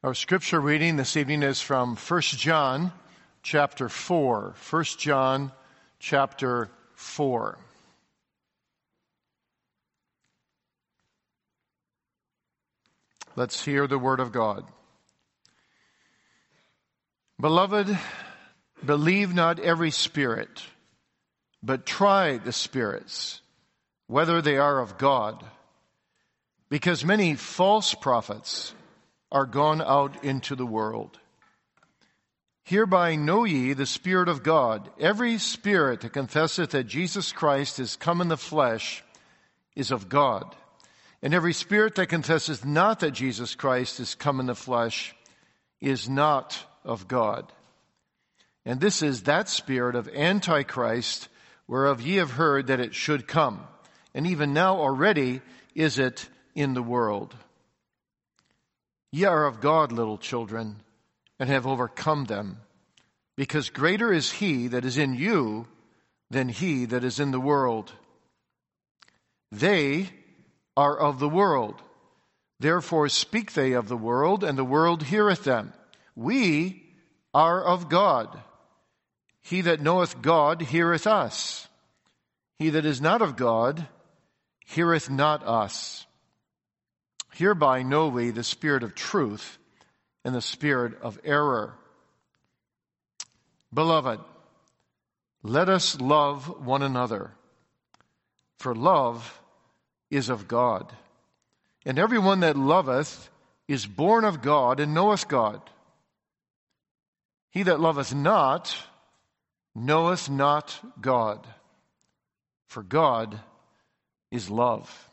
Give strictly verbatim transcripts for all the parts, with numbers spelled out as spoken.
Our scripture reading this evening is from First John chapter four. First John chapter four. Let's hear the word of God. Beloved, believe not every spirit, but try the spirits, whether they are of God, because many false prophets are gone out into the world. Hereby know ye the Spirit of God. Every spirit that confesseth that Jesus Christ is come in the flesh is of God. And every spirit that confesseth not that Jesus Christ is come in the flesh is not of God. And this is that spirit of Antichrist, whereof ye have heard that it should come. And even now already is it in the world. Ye are of God, little children, and have overcome them, because greater is he that is in you than he that is in the world. They are of the world, therefore speak they of the world, and the world heareth them. We are of God. He that knoweth God heareth us. He that is not of God heareth not us. Hereby know we the spirit of truth and the spirit of error. Beloved, let us love one another, for love is of God. And everyone that loveth is born of God and knoweth God. He that loveth not knoweth not God, for God is love.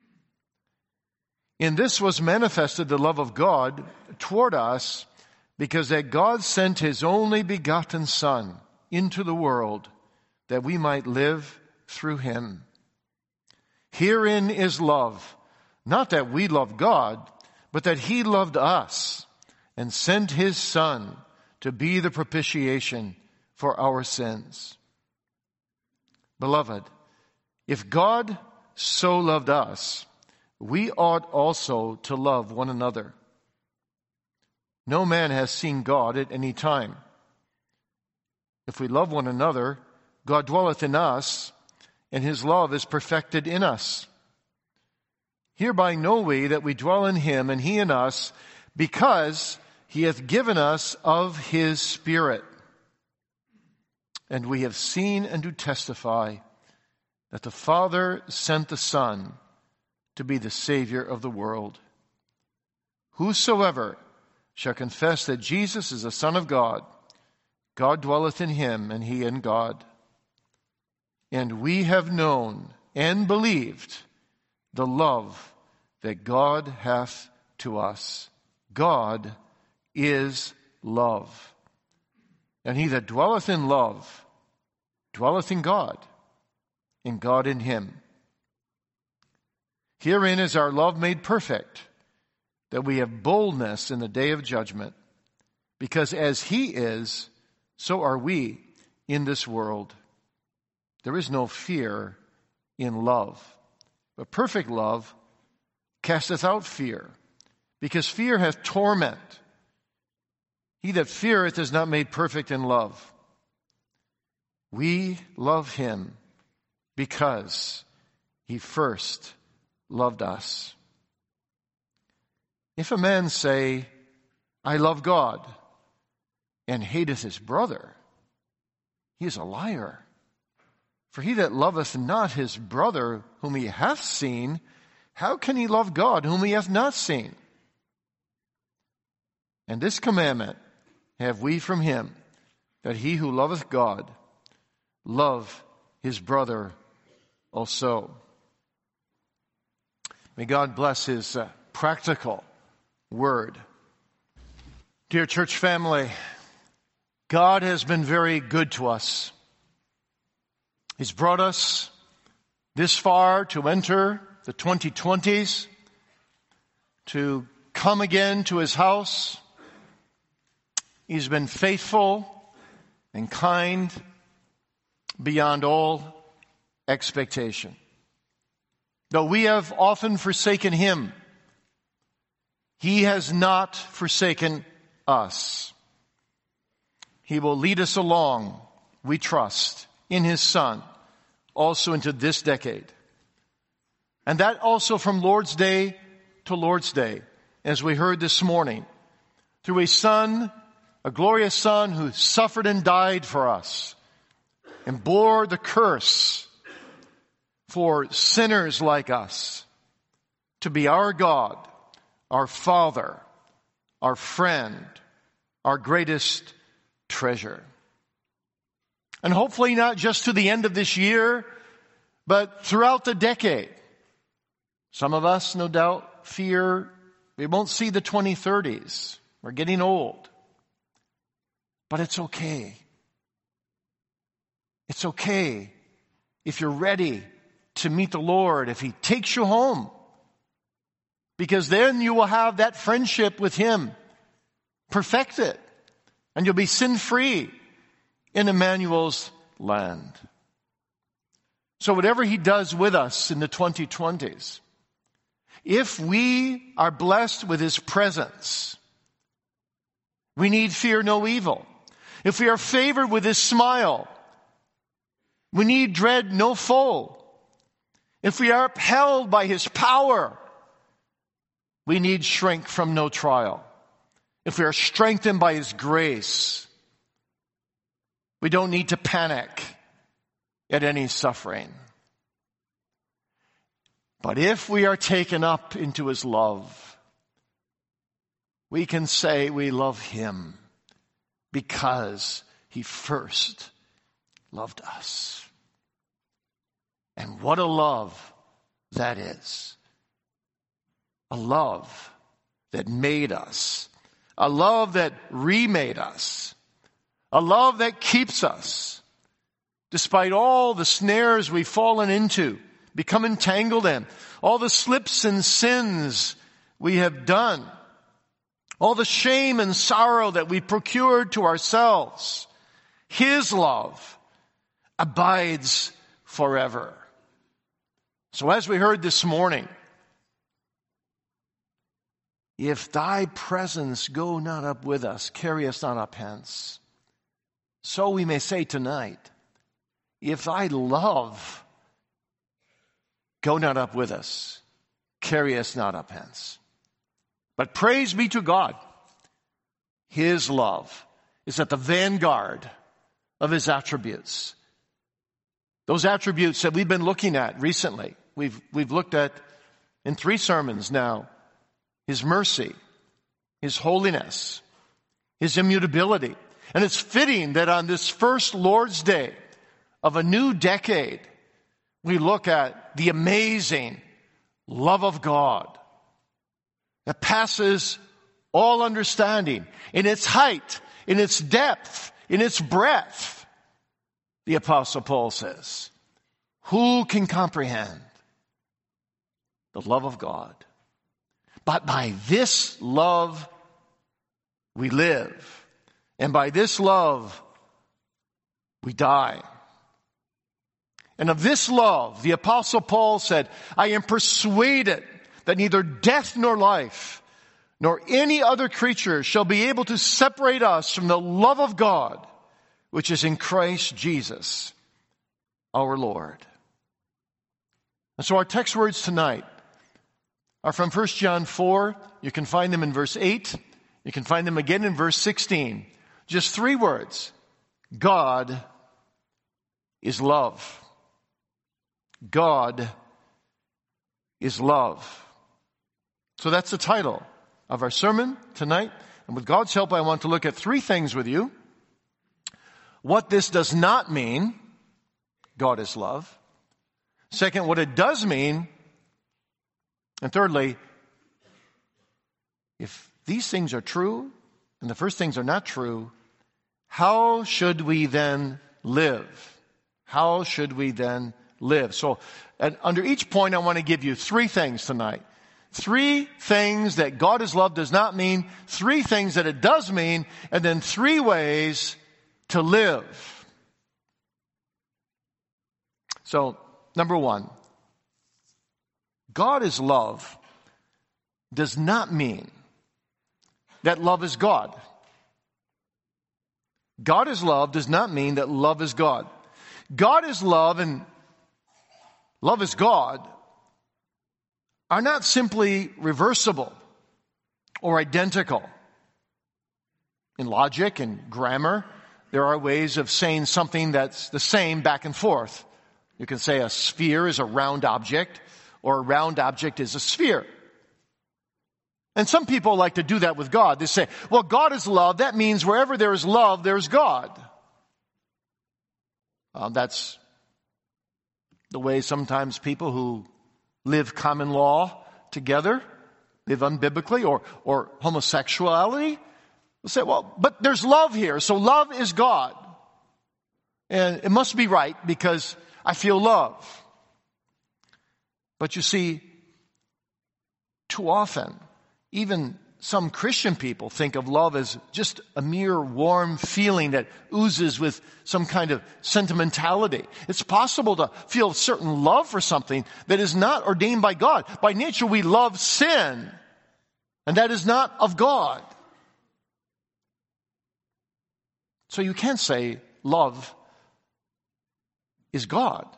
In this was manifested the love of God toward us, because that God sent his only begotten Son into the world, that we might live through him. Herein is love, not that we love God, but that he loved us and sent his Son to be the propitiation for our sins. Beloved, if God so loved us, we ought also to love one another. No man has seen God at any time. If we love one another, God dwelleth in us, and his love is perfected in us. Hereby know we that we dwell in him, and he in us, because he hath given us of his Spirit. And we have seen and do testify that the Father sent the Son to be the Savior of the world. Whosoever shall confess that Jesus is the Son of God, God dwelleth in him, and he in God. And we have known and believed the love that God hath to us. God is love. And he that dwelleth in love dwelleth in God, and God in him. Herein is our love made perfect, that we have boldness in the day of judgment, because as he is, so are we in this world. There is no fear in love, but perfect love casteth out fear, because fear hath torment. He that feareth is not made perfect in love. We love him because he first loved us. If a man say, I love God, and hateth his brother, he is a liar. For he that loveth not his brother whom he hath seen, how can he love God whom he hath not seen? And this commandment have we from him, that he who loveth God love his brother also. May God bless his uh, practical word. Dear church family, God has been very good to us. He's brought us this far to enter the twenty twenties, to come again to his house. He's been faithful and kind beyond all expectation. Though we have often forsaken him, He has not forsaken us. He will lead us along, we trust, in His Son, also into this decade. And that also from Lord's Day to Lord's Day, as we heard this morning, through a Son, a glorious Son who suffered and died for us and bore the curse for sinners like us, to be our God, our Father, our friend, our greatest treasure. And hopefully not just to the end of this year, but throughout the decade. Some of us, no doubt, fear we won't see the twenty thirties. We're getting old. But it's okay. It's okay if you're ready to meet the Lord, if He takes you home. Because then you will have that friendship with Him perfected. And you'll be sin-free in Emmanuel's land. So whatever He does with us in the twenty twenties, if we are blessed with His presence, we need fear no evil. If we are favored with His smile, we need dread no foe. If we are upheld by His power, we need shrink from no trial. If we are strengthened by His grace, we don't need to panic at any suffering. But if we are taken up into His love, we can say we love Him because He first loved us. And what a love that is. A love that made us. A love that remade us. A love that keeps us. Despite all the snares we've fallen into, become entangled in, all the slips and sins we have done, all the shame and sorrow that we procured to ourselves, His love abides forever. So as we heard this morning, if Thy presence go not up with us, carry us not up hence. So we may say tonight, if Thy love go not up with us, carry us not up hence. But praise be to God, His love is at the vanguard of His attributes. Those attributes that we've been looking at recently, we've, we've looked at in three sermons now. His mercy, His holiness, His immutability. And it's fitting that on this first Lord's Day of a new decade, we look at the amazing love of God that passes all understanding in its height, in its depth, in its breadth. The Apostle Paul says, who can comprehend the love of God? But by this love we live, and by this love we die. And of this love, the Apostle Paul said, I am persuaded that neither death nor life, nor any other creature shall be able to separate us from the love of God, which is in Christ Jesus, our Lord. And so our text words tonight are from First John four. You can find them in verse eight. You can find them again in verse sixteen. Just three words. God is love. God is love. So that's the title of our sermon tonight. And with God's help, I want to look at three things with you. What this does not mean, God is love. Second, what it does mean. And thirdly, if these things are true and the first things are not true, how should we then live? How should we then live? So and under each point, I want to give you three things tonight. Three things that God is love does not mean, three things that it does mean, and then three ways to live. So, number one, God is love does not mean that love is God. God is love does not mean that love is God. God is love and love is God are not simply reversible or identical. In logic and grammar, there are ways of saying something that's the same back and forth. You can say a sphere is a round object, or a round object is a sphere. And some people like to do that with God. They say, well, God is love. That means wherever there is love, there's God. Uh, that's the way sometimes people who live common law together, live unbiblically, or, or homosexuality, will say, well, but there's love here, so love is God. And it must be right because I feel love. But you see, too often, even some Christian people think of love as just a mere warm feeling that oozes with some kind of sentimentality. It's possible to feel certain love for something that is not ordained by God. By nature, we love sin, and that is not of God. So you can't say love is God.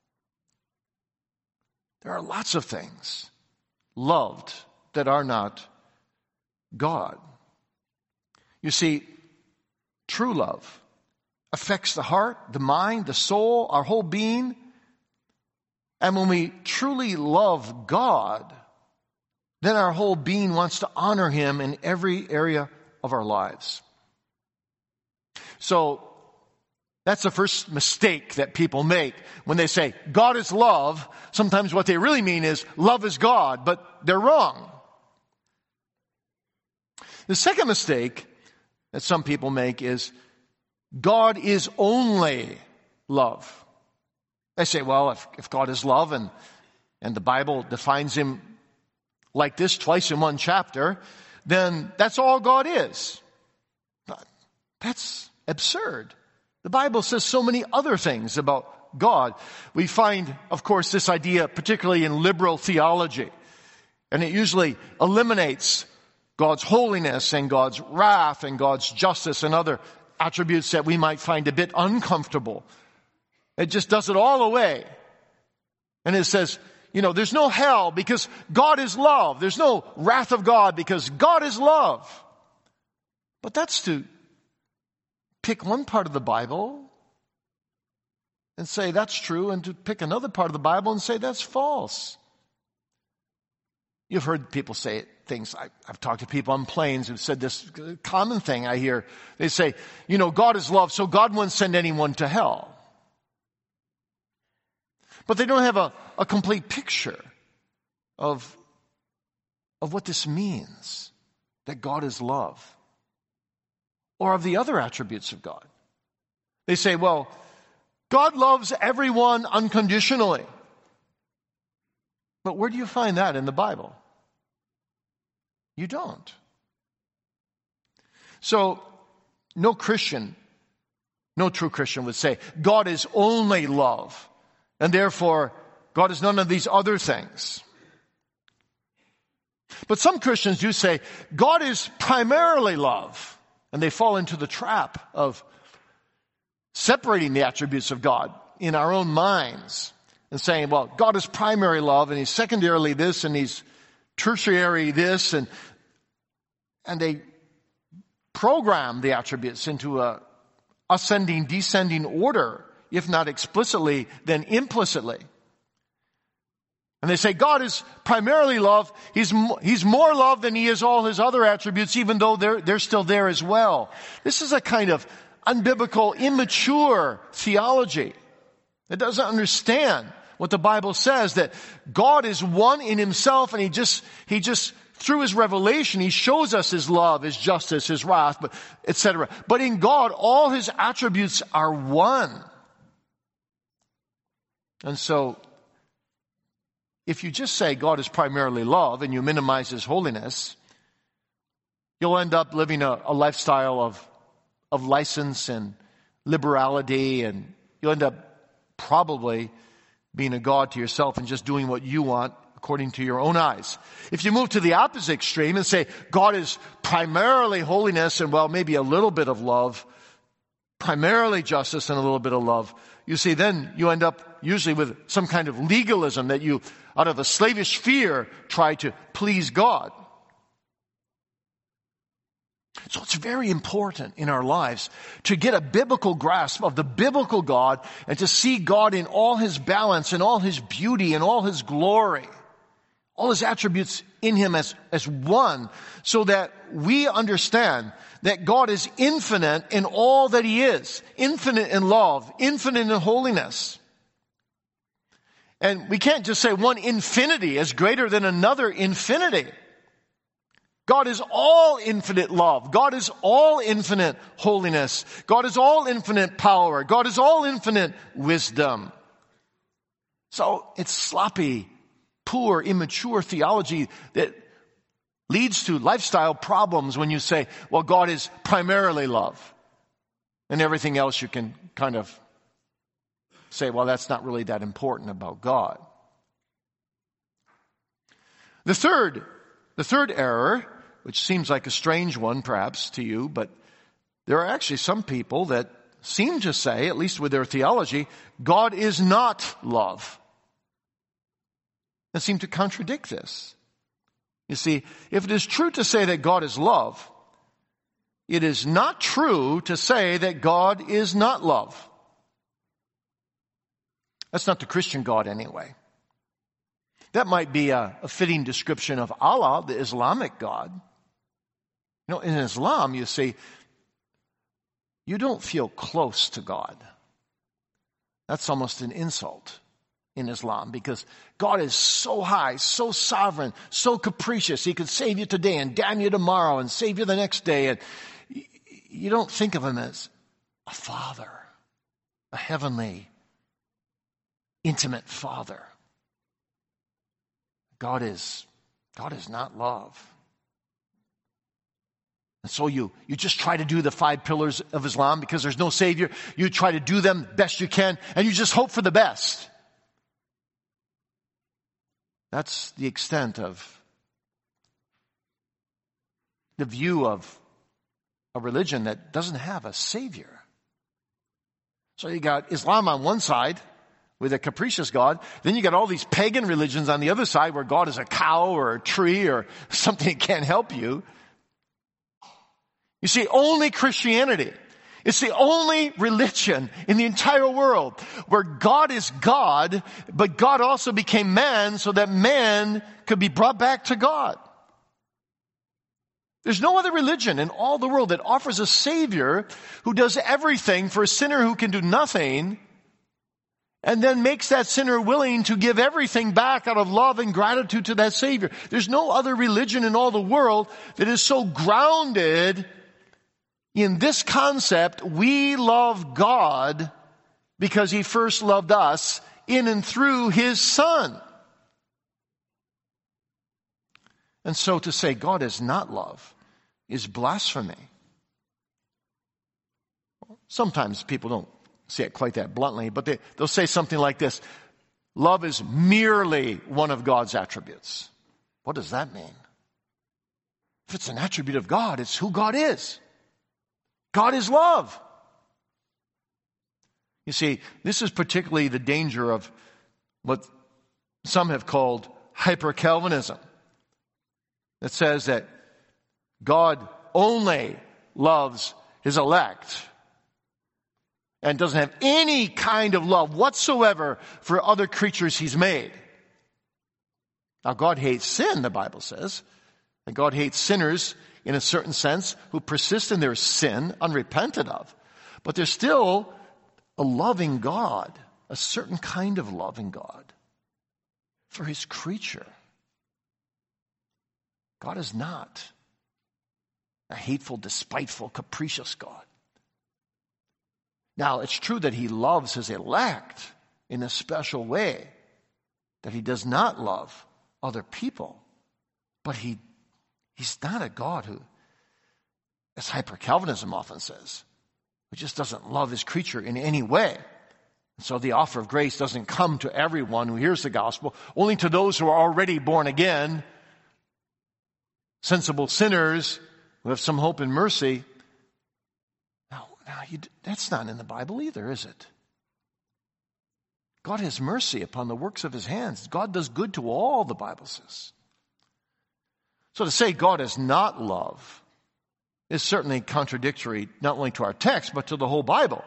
There are lots of things loved that are not God. You see, true love affects the heart, the mind, the soul, our whole being. And when we truly love God, then our whole being wants to honor Him in every area of our lives. So, that's the first mistake that people make when they say, God is love. Sometimes what they really mean is, love is God, but they're wrong. The second mistake that some people make is, God is only love. They say, well, if, if God is love and, and the Bible defines Him like this twice in one chapter, then that's all God is. But that's absurd. The Bible says so many other things about God. We find, of course, this idea particularly in liberal theology. And it usually eliminates God's holiness and God's wrath and God's justice and other attributes that we might find a bit uncomfortable. It just does it all away. And it says, you know, there's no hell because God is love. There's no wrath of God because God is love. But that's to pick one part of the Bible and say that's true, and to pick another part of the Bible and say that's false. You've heard people say things. I, I've talked to people on planes who've said this common thing I hear. They say, you know, God is love, so God won't send anyone to hell. But they don't have a, a complete picture of, of what this means, that God is love, or of the other attributes of God. They say, well, God loves everyone unconditionally. But where do you find that in the Bible? You don't. So, no Christian, no true Christian would say, God is only love, and therefore, God is none of these other things. But some Christians do say, God is primarily love. And they fall into the trap of separating the attributes of God in our own minds and saying, well, God is primary love and He's secondarily this and He's tertiary this, and and they program the attributes into a ascending, descending order, if not explicitly, then implicitly. And they say God is primarily love. He's, he's more love than He is all His other attributes, even though they're, they're still there as well. This is a kind of unbiblical, immature theology that doesn't understand what the Bible says, that God is one in Himself, and He just, He just, through His revelation, He shows us His love, His justice, His wrath, but et cetera. But in God, all His attributes are one. And so, if you just say God is primarily love and you minimize His holiness, you'll end up living a, a lifestyle of, of license and liberality, and you'll end up probably being a God to yourself and just doing what you want according to your own eyes. If you move to the opposite extreme and say God is primarily holiness and, well, maybe a little bit of love, primarily justice and a little bit of love, you see, then you end up usually with some kind of legalism that you, out of a slavish fear, try to please God. So it's very important in our lives to get a biblical grasp of the biblical God and to see God in all His balance and all His beauty and all His glory, all His attributes in Him as, as one, so that we understand that God is infinite in all that He is, infinite in love, infinite in holiness. And we can't just say one infinity is greater than another infinity. God is all infinite love. God is all infinite holiness. God is all infinite power. God is all infinite wisdom. So it's sloppy, poor, immature theology that leads to lifestyle problems when you say, well, God is primarily love. And everything else you can kind of say, well, that's not really that important about God. The third, the third error, which seems like a strange one perhaps to you, but there are actually some people that seem to say, at least with their theology, God is not love. And seem to contradict this. You see, if it is true to say that God is love, it is not true to say that God is not love. That's not the Christian God anyway. That might be a, a fitting description of Allah, the Islamic God. You know, in Islam, you see, you don't feel close to God. That's almost an insult in Islam, because God is so high, so sovereign, so capricious. He could save you today and damn you tomorrow and save you the next day. And you don't think of Him as a father, a heavenly, intimate father. God is, God is not love. And so you, you just try to do the five pillars of Islam because there's no Savior. You try to do them best you can, and you just hope for the best. That's the extent of the view of a religion that doesn't have a Savior. So you got Islam on one side with a capricious God. Then you got all these pagan religions on the other side where God is a cow or a tree or something that can't help you. You see, only Christianity, it's the only religion in the entire world where God is God, but God also became man so that man could be brought back to God. There's no other religion in all the world that offers a Savior who does everything for a sinner who can do nothing, and then makes that sinner willing to give everything back out of love and gratitude to that Savior. There's no other religion in all the world that is so grounded in this concept: we love God because He first loved us in and through His Son. And so to say God is not love is blasphemy. Sometimes people don't say it quite that bluntly, but they, they'll say something like this: love is merely one of God's attributes. What does that mean? If it's an attribute of God, it's who God is. God is love. You see, this is particularly the danger of what some have called hyper-Calvinism. That says that God only loves His elect and doesn't have any kind of love whatsoever for other creatures He's made. Now, God hates sin, the Bible says. And God hates sinners in a certain sense who persist in their sin unrepented of. But there's still a loving God, a certain kind of loving God for His creature. God is not a hateful, despiteful, capricious God. Now, it's true that He loves His elect in a special way, that He does not love other people. But he, He's not a God who, as hyper-Calvinism often says, who just doesn't love His creature in any way. And so the offer of grace doesn't come to everyone who hears the gospel, only to those who are already born again, sensible sinners We have some hope and mercy. Now, now you, that's not in the Bible either, is it? God has mercy upon the works of his hands. God does good to all, the Bible says. So to say God is not love is certainly contradictory not only to our text, but to the whole Bible.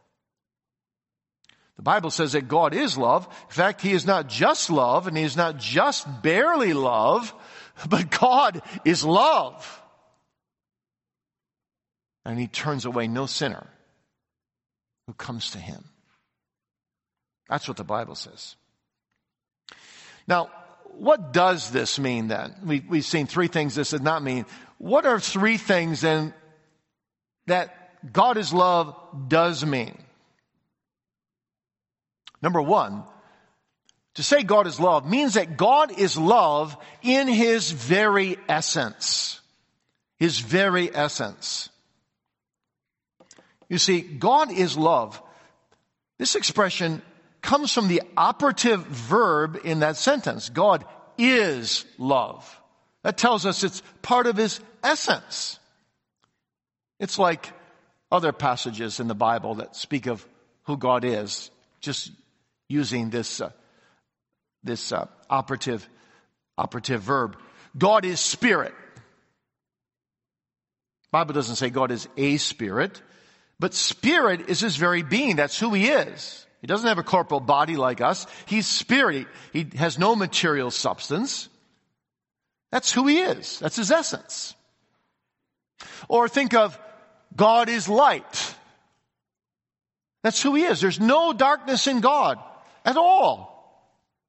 The Bible says that God is love. In fact, he is not just love, and he is not just barely love, but God is love. And he turns away no sinner who comes to him. That's what the Bible says. Now, what does this mean then? We, we've seen three things this does not mean. What are three things then that God is love does mean? Number one, to say God is love means that God is love in his very essence. His very essence. You see, God is love. This expression comes from the operative verb in that sentence. God is love. That tells us it's part of his essence. It's like other passages in the Bible that speak of who God is, just using this uh, this uh, operative operative verb. God is spirit. The Bible doesn't say God is a spirit, but spirit is his very being. That's who he is. He doesn't have a corporal body like us. He's spirit. He, he has no material substance. That's who he is. That's his essence. Or think of God is light. That's who he is. There's no darkness in God at all.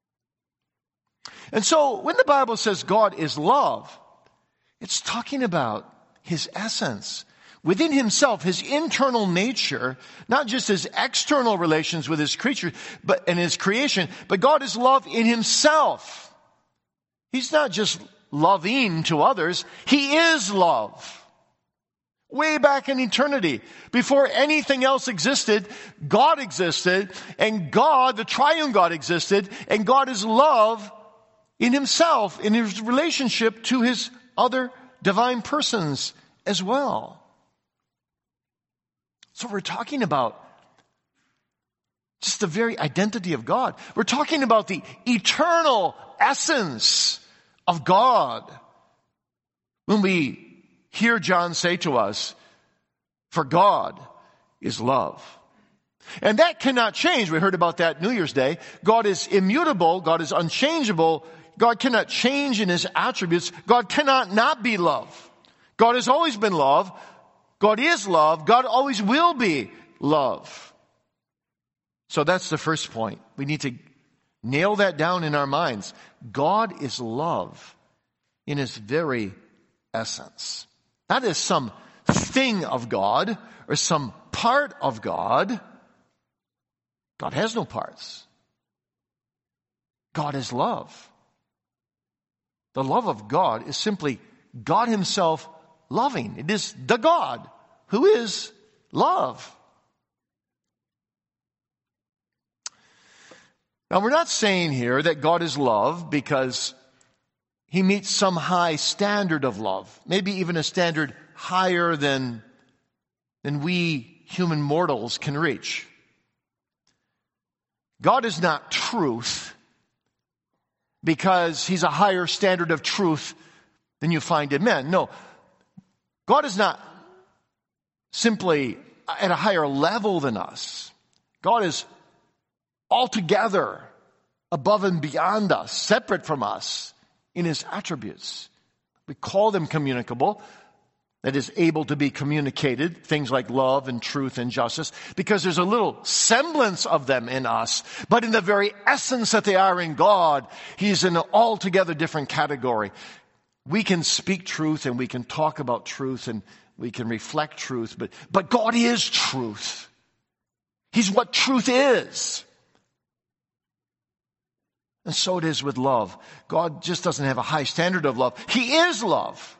And so when the Bible says God is love, it's talking about his essence. Within himself, his internal nature, not just his external relations with his creature but and his creation, but God is love in himself. He's not just loving to others. He is love. Way back in eternity, before anything else existed, God existed, and God, the triune God, existed, and God is love in himself, in his relationship to his other divine persons as well. So we're talking about just the very identity of God. We're talking about the eternal essence of God. When we hear John say to us, for God is love. And that cannot change. We heard about that New Year's Day. God is immutable. God is unchangeable. God cannot change in his attributes. God cannot not be love. God has always been love. God is love. God always will be love. So that's the first point. We need to nail that down in our minds. God is love in his very essence. Not as some thing of God or some part of God. God has no parts. God is love. The love of God is simply God himself loving. It is the God who is love. Now, we're not saying here that God is love because he meets some high standard of love, maybe even a standard higher than, than we human mortals can reach. God is not truth because he's a higher standard of truth than you find in men. No, God is not simply at a higher level than us. God is altogether above and beyond us, separate from us in his attributes. We call them communicable, that is able to be communicated, things like love and truth and justice, because there's a little semblance of them in us. But in the very essence that they are in God, he's in an altogether different category. We can speak truth and we can talk about truth and we can reflect truth, but, but God is truth. He's what truth is. And so it is with love. God just doesn't have a high standard of love. He is love.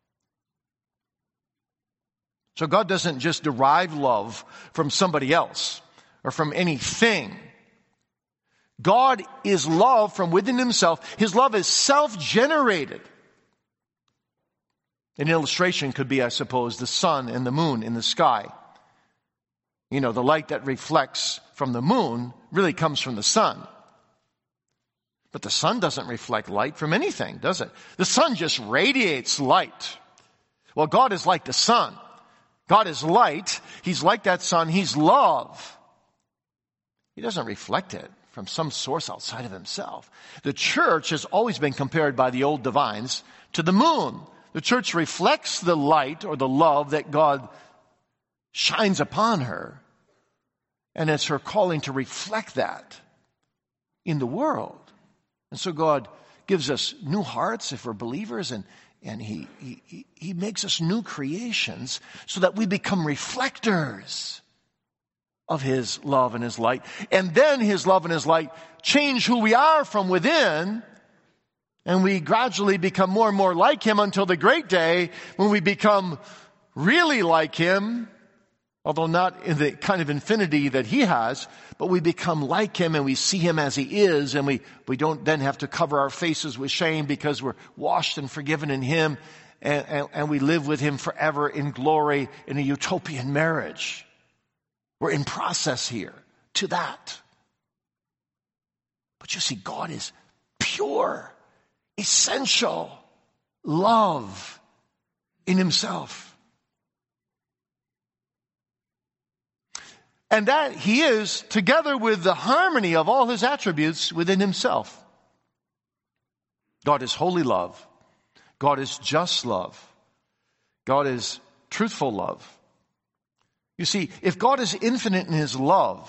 So God doesn't just derive love from somebody else or from anything. God is love from within himself. His love is self-generated. An illustration could be, I suppose, the sun and the moon in the sky. You know, the light that reflects from the moon really comes from the sun. But the sun doesn't reflect light from anything, does it? The sun just radiates light. Well, God is like the sun. God is light. He's like that sun. He's love. He doesn't reflect it from some source outside of himself. The church has always been compared by the old divines to the moon. The church reflects the light or the love that God shines upon her. And it's her calling to reflect that in the world. And so God gives us new hearts if we're believers, and, and he, he, he makes us new creations so that we become reflectors of his love and his light. And then his love and his light change who we are from within, and we gradually become more and more like him until the great day when we become really like him, although not in the kind of infinity that he has, but we become like him and we see him as he is, and we, we don't then have to cover our faces with shame because we're washed and forgiven in him, and, and, and we live with him forever in glory in a utopian marriage. We're in process here to that. But you see, God is pure, essential love in himself. And that he is, together with the harmony of all his attributes within himself. God is holy love. God is just love. God is truthful love. You see, if God is infinite in his love,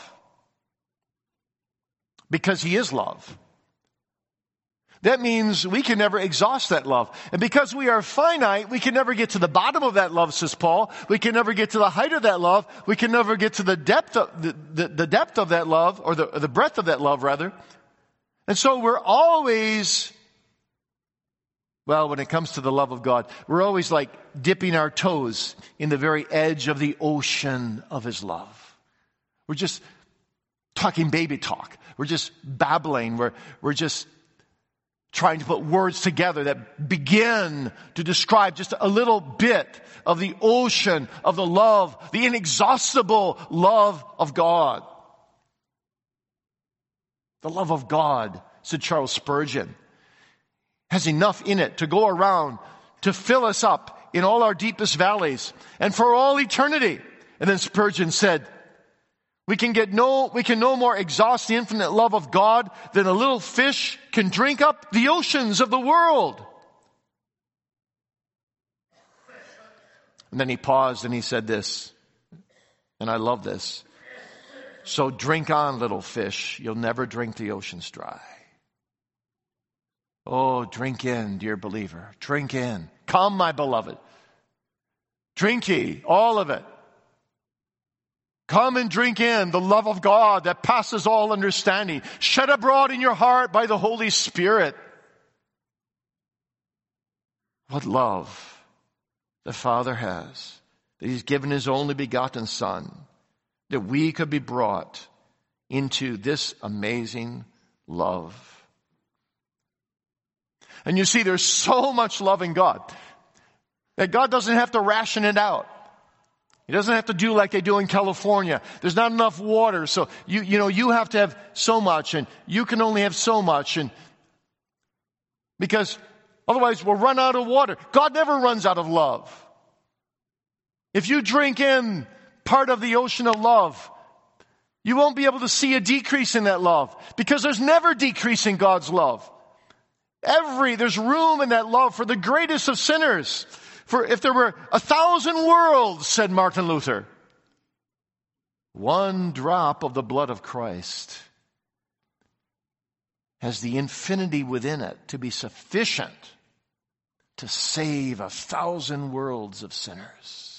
because he is love, that means we can never exhaust that love. And because we are finite, we can never get to the bottom of that love, says Paul. We can never get to the height of that love. We can never get to the depth of the, the, the depth of that love, or the, or the breadth of that love, rather. And so we're always, well, when it comes to the love of God, we're always like dipping our toes in the very edge of the ocean of his love. We're just talking baby talk. We're just babbling. We're, we're just trying to put words together that begin to describe just a little bit of the ocean of the love, the inexhaustible love of God. The love of God, said Charles Spurgeon, has enough in it to go around to fill us up in all our deepest valleys and for all eternity. And then Spurgeon said, We can get no, we can no more exhaust the infinite love of God than a little fish can drink up the oceans of the world. And then he paused and he said this, and I love this. So drink on, little fish. You'll never drink the oceans dry. Oh, drink in, dear believer. Drink in. Come, my beloved. Drink ye, all of it. Come and drink in the love of God that passes all understanding, shed abroad in your heart by the Holy Spirit. What love the Father has, that he's given his only begotten Son, that we could be brought into this amazing love. And you see, there's so much love in God that God doesn't have to ration it out. He doesn't have to do like they do in California. There's not enough water, so you you know you have to have so much, and you can only have so much, and because otherwise we'll run out of water. God never runs out of love. If you drink in part of the ocean of love, you won't be able to see a decrease in that love, because there's never decrease in God's love. Every there's room in that love for the greatest of sinners. For if there were a thousand worlds, said Martin Luther, one drop of the blood of Christ has the infinity within it to be sufficient to save a thousand worlds of sinners.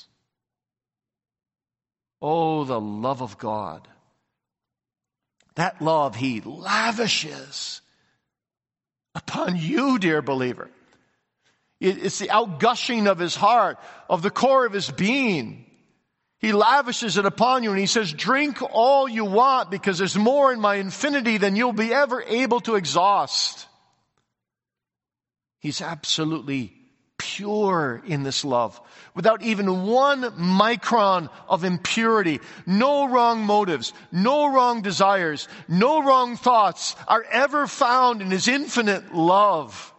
Oh, the love of God. That love he lavishes upon you, dear believer. It's the outgushing of his heart, of the core of his being. He lavishes it upon you and he says, drink all you want, because there's more in my infinity than you'll be ever able to exhaust. He's absolutely pure in this love, without even one micron of impurity. No wrong motives, no wrong desires, no wrong thoughts are ever found in his infinite love.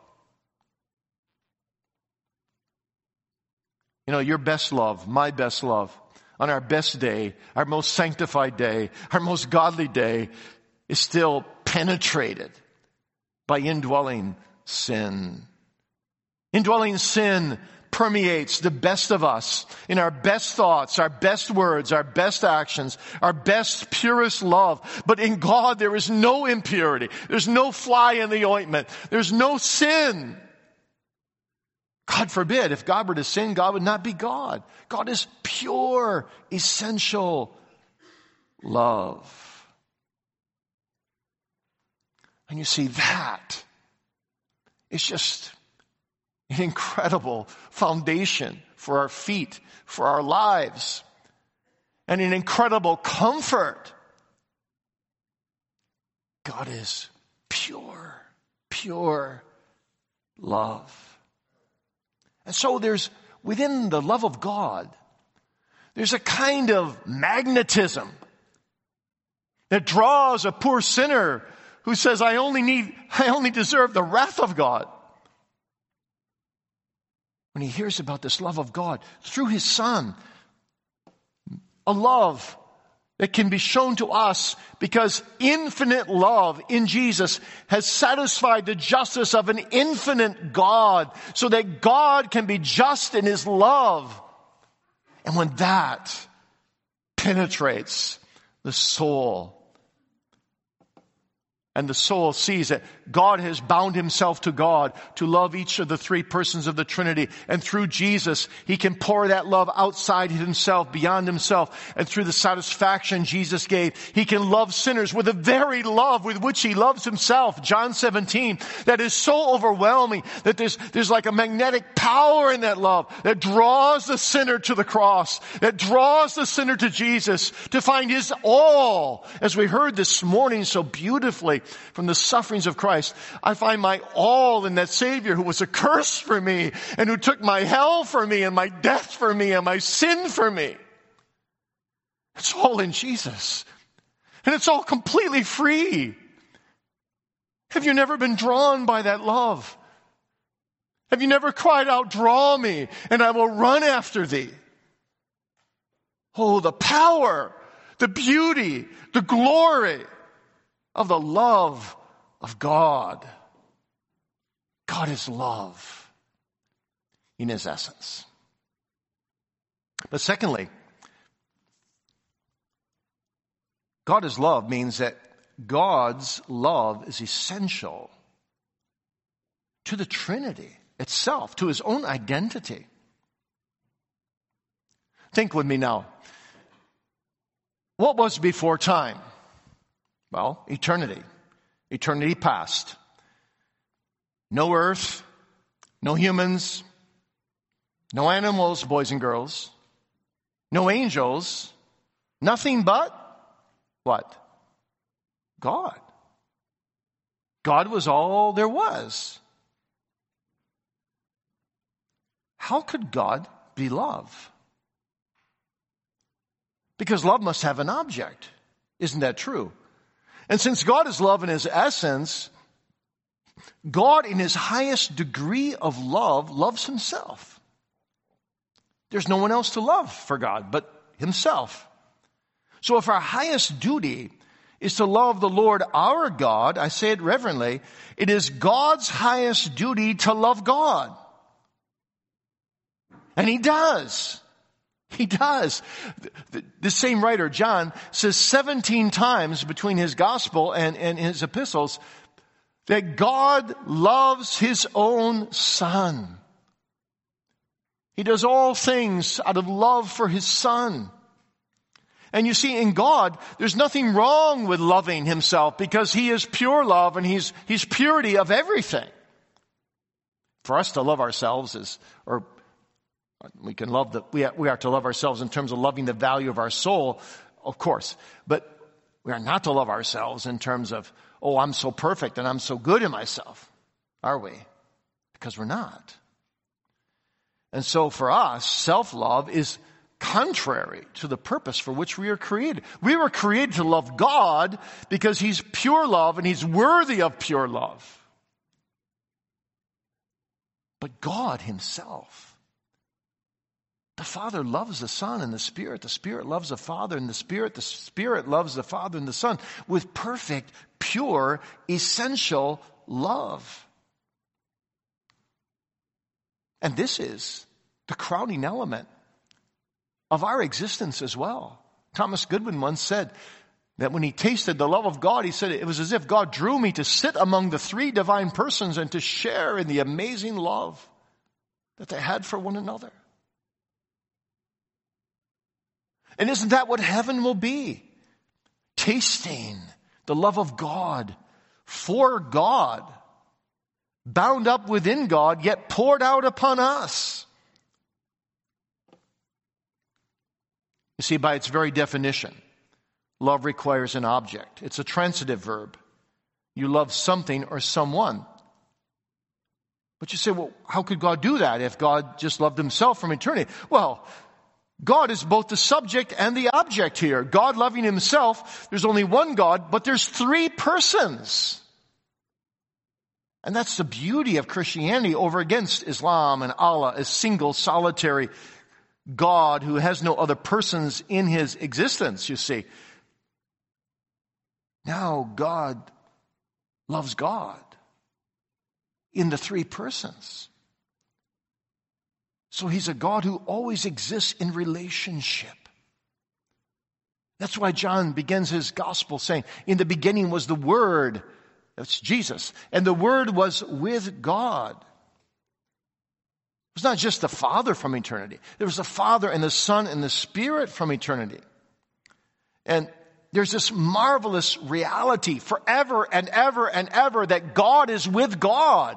You know, your best love, my best love, on our best day, our most sanctified day, our most godly day, is still penetrated by indwelling sin. Indwelling sin permeates the best of us in our best thoughts, our best words, our best actions, our best, purest love. But in God, there is no impurity. There's no fly in the ointment. There's no sin. God forbid, if God were to sin, God would not be God. God is pure, essential love. And you see, that is just an incredible foundation for our feet, for our lives, and an incredible comfort. God is pure, pure love. And so there's, within the love of God, there's a kind of magnetism that draws a poor sinner who says, I only need, I only deserve the wrath of God. When he hears about this love of God through his Son, a love that can be shown to us because infinite love in Jesus has satisfied the justice of an infinite God, so that God can be just in his love. And when that penetrates the soul, and the soul sees that God has bound himself to God to love each of the three persons of the Trinity. And through Jesus, he can pour that love outside himself, beyond himself. And through the satisfaction Jesus gave, he can love sinners with the very love with which he loves himself. John seventeen, that is so overwhelming that there's, there's like a magnetic power in that love that draws the sinner to the cross, that draws the sinner to Jesus to find his all. As we heard this morning so beautifully, from the sufferings of Christ, I find my all in that Savior who was a curse for me and who took my hell for me and my death for me and my sin for me. It's all in Jesus. And it's all completely free. Have you never been drawn by that love? Have you never cried out, draw me and I will run after thee? Oh, the power, the beauty, the glory of the love of God. God is love in his essence. But secondly, God is love means that God's love is essential to the Trinity itself, to his own identity. Think with me now. What was before time? Well, eternity. Eternity past. No earth, no humans, no animals, boys and girls, no angels, nothing but what? God. God was all there was. How could God be love? Because love must have an object. Isn't that true? And since God is love in his essence, God in his highest degree of love loves himself. There's no one else to love for God but himself. So if our highest duty is to love the Lord our God, I say it reverently, it is God's highest duty to love God. And he does. He does. The, the same writer, John, says seventeen times between his gospel and, and his epistles that God loves his own Son. He does all things out of love for his Son. And you see, in God, there's nothing wrong with loving himself because he is pure love and he's, he's purity of everything. For us to love ourselves is, or we can love the, we are, we are to love ourselves in terms of loving the value of our soul, of course. But we are not to love ourselves in terms of, oh, I'm so perfect and I'm so good in myself. Are we? Because we're not. And so for us, self-love is contrary to the purpose for which we are created. We were created to love God because He's pure love and He's worthy of pure love. But God Himself, the Father loves the Son and the Spirit. The Spirit loves the Father and the Spirit. The Spirit loves the Father and the Son with perfect, pure, essential love. And this is the crowning element of our existence as well. Thomas Goodwin once said that when he tasted the love of God, he said it was as if God drew me to sit among the three divine persons and to share in the amazing love that they had for one another. And isn't that what heaven will be? Tasting the love of God for God, bound up within God, yet poured out upon us. You see, by its very definition, love requires an object. It's a transitive verb. You love something or someone. But you say, well, how could God do that if God just loved Himself from eternity? Well, God is both the subject and the object here. God loving Himself, there's only one God, but there's three persons. And that's the beauty of Christianity over against Islam and Allah, a single, solitary God who has no other persons in His existence, you see. Now God loves God in the three persons. So He's a God who always exists in relationship. That's why John begins his gospel saying, in the beginning was the Word, that's Jesus, and the Word was with God. It was not just the Father from eternity. There was the Father and the Son and the Spirit from eternity. And there's this marvelous reality forever and ever and ever that God is with God.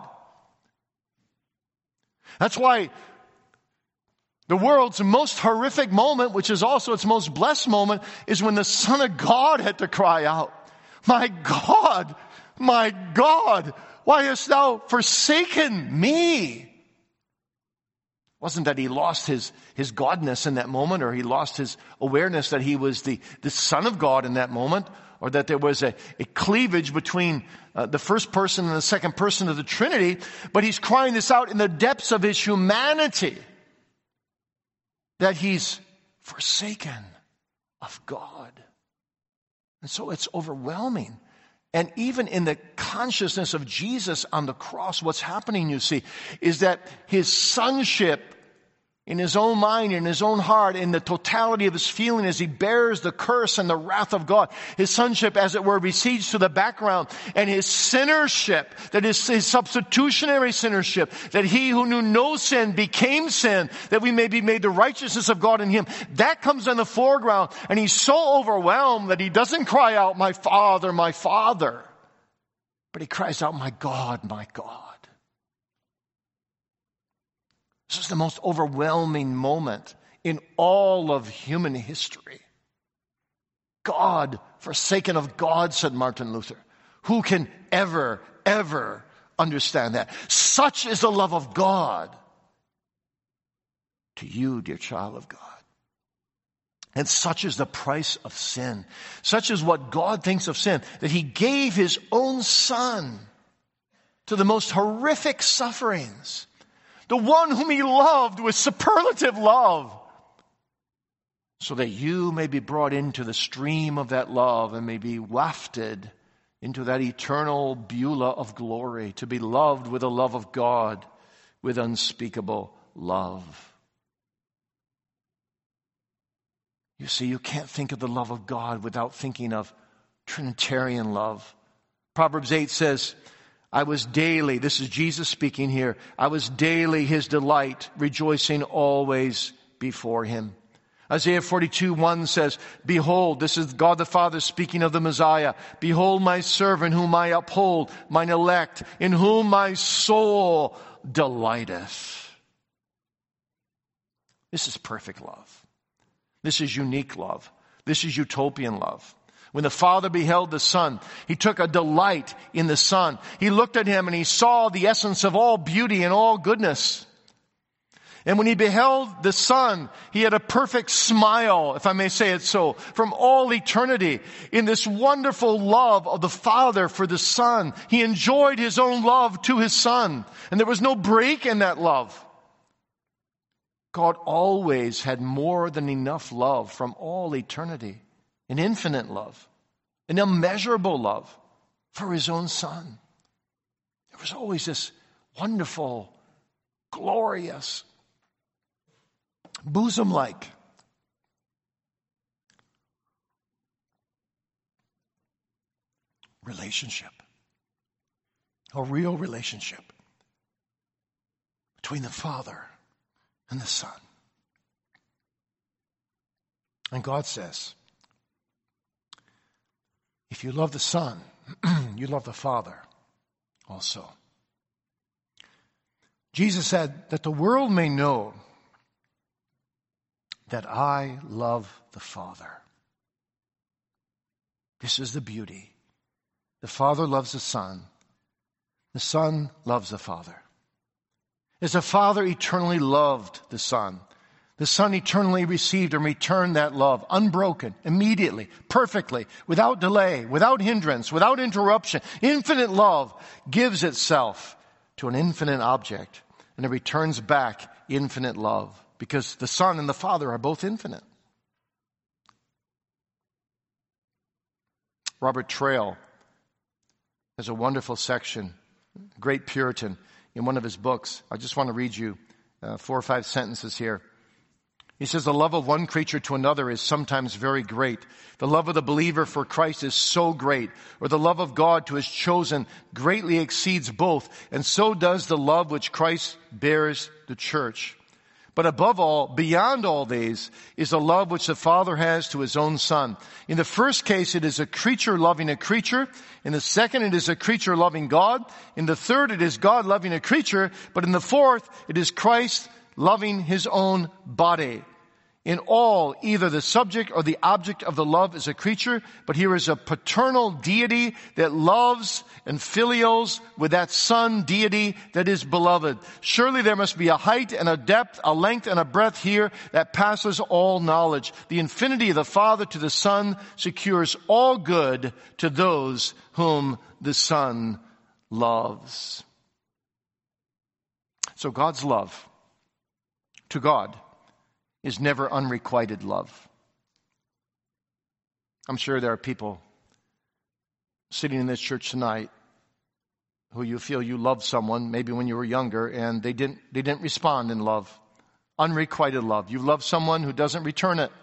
That's why the world's most horrific moment, which is also its most blessed moment, is when the Son of God had to cry out, "My God, my God, why hast thou forsaken me?" It wasn't that He lost his, his godness in that moment, or He lost His awareness that He was the, the Son of God in that moment, or that there was a, a cleavage between uh, the first person and the second person of the Trinity, but He's crying this out in the depths of His humanity, that He's forsaken of God. And so it's overwhelming. And even in the consciousness of Jesus on the cross, what's happening, you see, is that His sonship in His own mind, in His own heart, in the totality of His feeling as He bears the curse and the wrath of God, His sonship, as it were, recedes to the background, and His sinnership, that is His substitutionary sinnership, that He who knew no sin became sin, that we may be made the righteousness of God in Him, that comes in the foreground, and He's so overwhelmed that He doesn't cry out, "My Father, my Father," but He cries out, "My God, my God." This is the most overwhelming moment in all of human history. God, forsaken of God, said Martin Luther. Who can ever, ever understand that? Such is the love of God to you, dear child of God. And such is the price of sin. Such is what God thinks of sin, that He gave His own Son to the most horrific sufferings. The one whom He loved with superlative love, so that you may be brought into the stream of that love and may be wafted into that eternal Beulah of glory, to be loved with the love of God, with unspeakable love. You see, you can't think of the love of God without thinking of Trinitarian love. Proverbs eight says, I was daily, this is Jesus speaking here, I was daily His delight, rejoicing always before Him. Isaiah forty-two one says, behold, this is God the Father speaking of the Messiah. Behold my servant whom I uphold, mine elect, in whom my soul delighteth. This is perfect love. This is unique love. This is utopian love. When the Father beheld the Son, He took a delight in the Son. He looked at Him and He saw the essence of all beauty and all goodness. And when he beheld the Son, he had a perfect smile, if I may say it so, from all eternity in this wonderful love of the Father for the Son. He enjoyed his own love to his Son, and there was no break in that love. God always had more than enough love from all eternity, an infinite love, an immeasurable love for his own Son. There was always this wonderful, glorious, bosom-like relationship, a real relationship between the Father and the Son. And God says, if you love the Son, you love the Father also. Jesus said that the world may know that I love the Father. This is the beauty. The Father loves the Son. The Son loves the Father. As the Father eternally loved the Son, the Son eternally received and returned that love, unbroken, immediately, perfectly, without delay, without hindrance, without interruption. Infinite love gives itself to an infinite object, and it returns back infinite love. Because the Son and the Father are both infinite. Robert Trail has a wonderful section, great Puritan, in one of his books. I just want to read you uh, four or five sentences here. He says, the love of one creature to another is sometimes very great. The love of the believer for Christ is so great, or the love of God to his chosen greatly exceeds both, and so does the love which Christ bears the church. But above all, beyond all these, is the love which the Father has to his own Son. In the first case, it is a creature loving a creature. In the second, it is a creature loving God. In the third, it is God loving a creature. But in the fourth, it is Christ loving his own body. In all, either the subject or the object of the love is a creature, but here is a paternal deity that loves and filials with that Son deity that is beloved. Surely there must be a height and a depth, a length and a breadth here that passes all knowledge. The infinity of the Father to the Son secures all good to those whom the Son loves. So God's love to God is never unrequited love. I'm sure there are people sitting in this church tonight who you feel you loved someone, maybe when you were younger, and they didn't, they didn't respond in love. Unrequited love. You love someone who doesn't return it.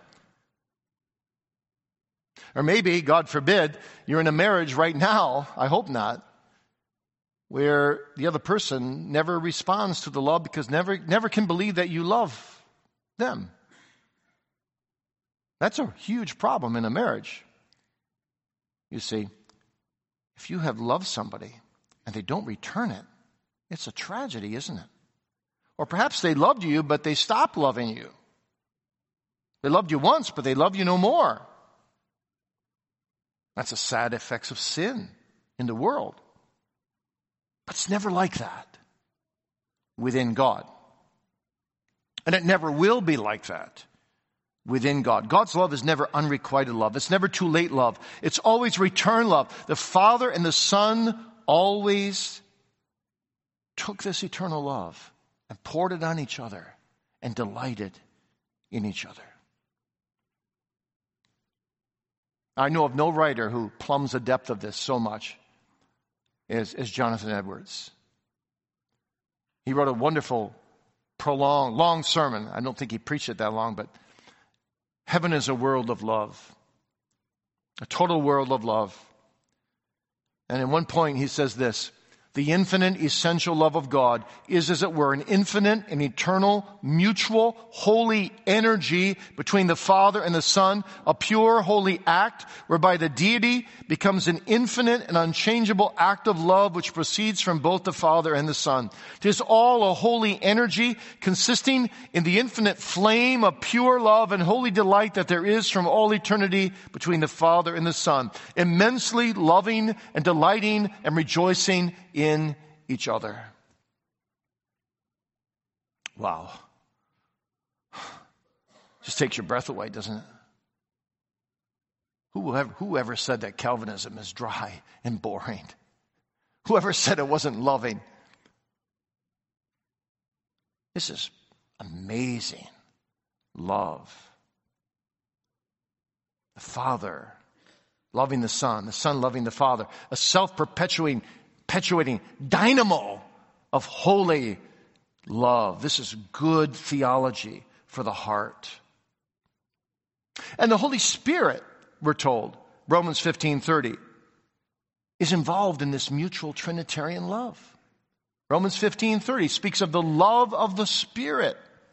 Or maybe, God forbid, you're in a marriage right now, I hope not, where the other person never responds to the love because never, never can believe that you love them. That's a huge problem in a marriage. You see, if you have loved somebody and they don't return it, it's a tragedy, isn't it? Or perhaps they loved you, but they stopped loving you. They loved you once, but they love you no more. That's the sad effects of sin in the world. But it's never like that within God. And it never will be like that within God. God's love is never unrequited love. It's never too late love. It's always return love. The Father and the Son always took this eternal love and poured it on each other and delighted in each other. I know of no writer who plumbs the depth of this so much as, as Jonathan Edwards. He wrote a wonderful, prolonged, long sermon. I don't think he preached it that long, but heaven is a world of love, a total world of love. And at one point he says this: the infinite, essential love of God is, as it were, an infinite and eternal, mutual, holy energy between the Father and the Son, a pure, holy act whereby the deity becomes an infinite and unchangeable act of love which proceeds from both the Father and the Son. It is all a holy energy consisting in the infinite flame of pure love and holy delight that there is from all eternity between the Father and the Son, immensely loving and delighting and rejoicing in each other. Wow. Just takes your breath away, doesn't it? Whoever, whoever said that Calvinism is dry and boring? Whoever said it wasn't loving? This is amazing love. The Father loving the Son, the Son loving the Father, a self-perpetuating, perpetuating dynamo of holy love. This is good theology for the heart. And the Holy Spirit, we're told, Romans fifteen thirty, is involved in this mutual Trinitarian love. Romans fifteen thirty speaks of the love of the Spirit.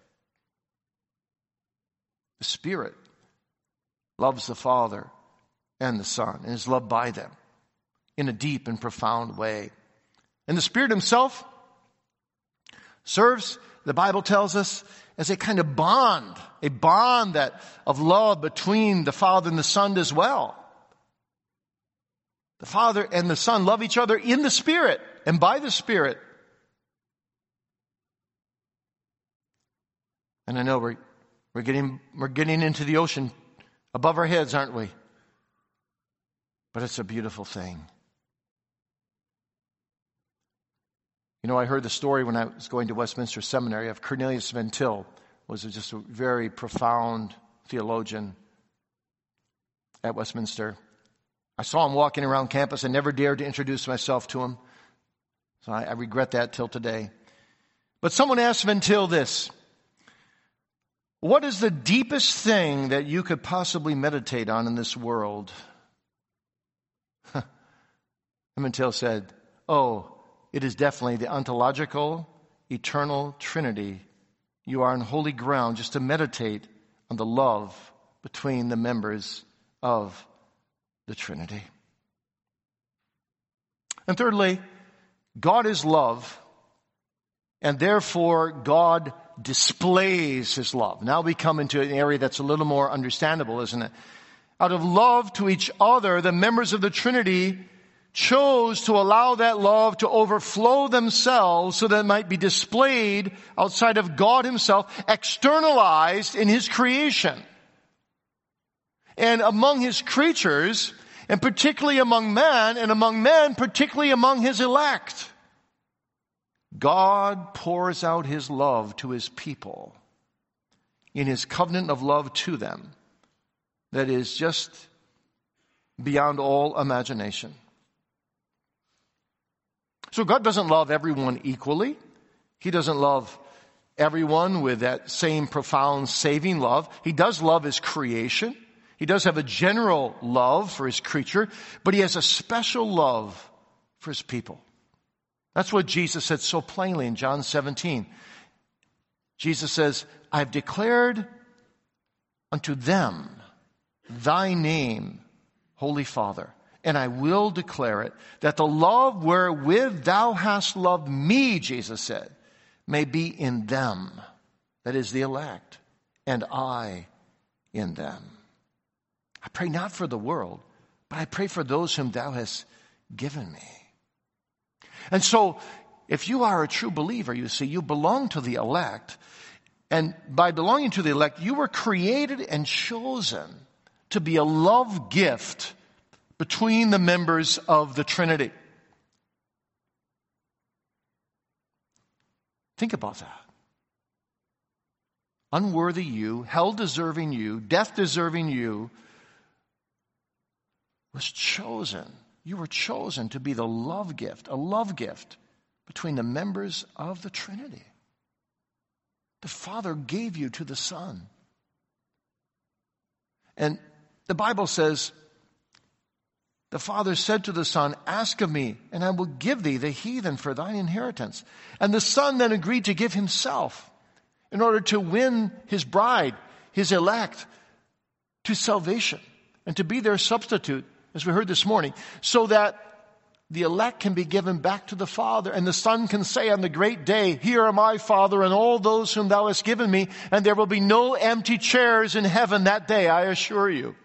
The Spirit loves the Father and the Son and is loved by them in a deep and profound way. And the Spirit himself serves, the Bible tells us, as a kind of bond, a bond that of love between the Father and the Son as well. The Father and the Son love each other in the Spirit and by the Spirit. And I know we're, we're getting, we're getting into the ocean above our heads, aren't we? But it's a beautiful thing. You know, I heard the story when I was going to Westminster Seminary of Cornelius Van Til, was just a very profound theologian at Westminster. I saw him walking around campus. I never dared to introduce myself to him. So I, I regret that till today. But someone asked Van Til this: what is the deepest thing that you could possibly meditate on in this world? Van Til said, oh, it is definitely the ontological, eternal Trinity. You are on holy ground just to meditate on the love between the members of the Trinity. And thirdly, God is love, and therefore God displays his love. Now we come into an area that's a little more understandable, isn't it? Out of love to each other, the members of the Trinity chose to allow that love to overflow themselves so that it might be displayed outside of God himself, externalized in his creation. And among his creatures, and particularly among man, and among men, particularly among his elect, God pours out his love to his people in his covenant of love to them that is just beyond all imagination. So God doesn't love everyone equally. He doesn't love everyone with that same profound saving love. He does love his creation. He does have a general love for his creature, but he has a special love for his people. That's what Jesus said so plainly in John seventeen. Jesus says, I have declared unto them thy name, Holy Father. And I will declare it, that the love wherewith thou hast loved me, Jesus said, may be in them, that is the elect, and I in them. I pray not for the world, but I pray for those whom thou hast given me. And so, if you are a true believer, you see, you belong to the elect, and by belonging to the elect, you were created and chosen to be a love gift between the members of the Trinity. Think about that. Unworthy you, hell-deserving you, death-deserving you was chosen. You were chosen to be the love gift, a love gift between the members of the Trinity. The Father gave you to the Son. And the Bible says, the Father said to the Son, ask of me, and I will give thee the heathen for thine inheritance. And the Son then agreed to give himself in order to win his bride, his elect, to salvation and to be their substitute, as we heard this morning, so that the elect can be given back to the Father, and the Son can say on the great day, here are my Father and all those whom thou hast given me, and there will be no empty chairs in heaven that day, I assure you.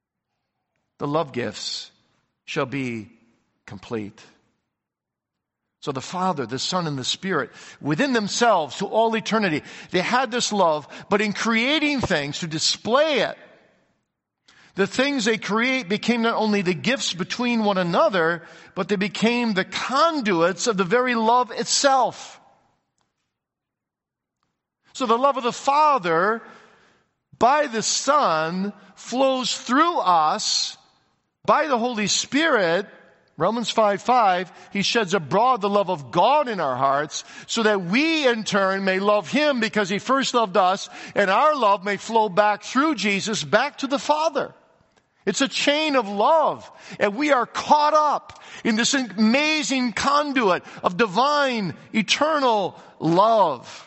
The love gifts shall be complete. So the Father, the Son, and the Spirit, within themselves to all eternity, they had this love, but in creating things to display it, the things they create became not only the gifts between one another, but they became the conduits of the very love itself. So the love of the Father by the Son flows through us by the Holy Spirit. Romans five five, He sheds abroad the love of God in our hearts so that we in turn may love Him because He first loved us, and our love may flow back through Jesus back to the Father. It's a chain of love, and we are caught up in this amazing conduit of divine, eternal love.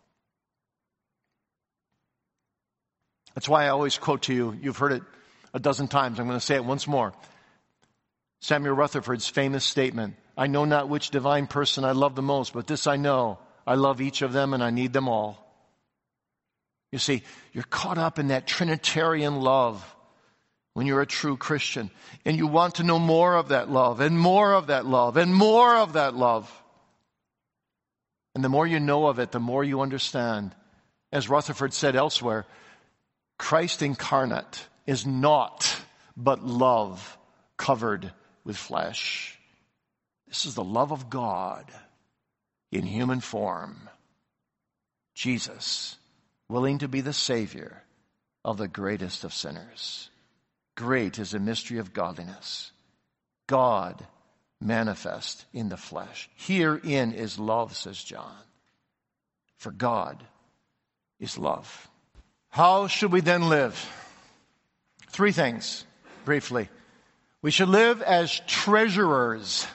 That's why I always quote to you, you've heard it a dozen times, I'm going to say it once more. Samuel Rutherford's famous statement, I know not which divine person I love the most, but this I know, I love each of them and I need them all. You see, you're caught up in that Trinitarian love when you're a true Christian, and you want to know more of that love, and more of that love, and more of that love. And the more you know of it, the more you understand. As Rutherford said elsewhere, Christ incarnate is naught but love covered with flesh. This is the love of God in human form. Jesus, willing to be the Savior of the greatest of sinners. Great is the mystery of godliness. God manifest in the flesh. Herein is love, says John. For God is love. How should we then live? Three things, briefly. We should live as treasurers.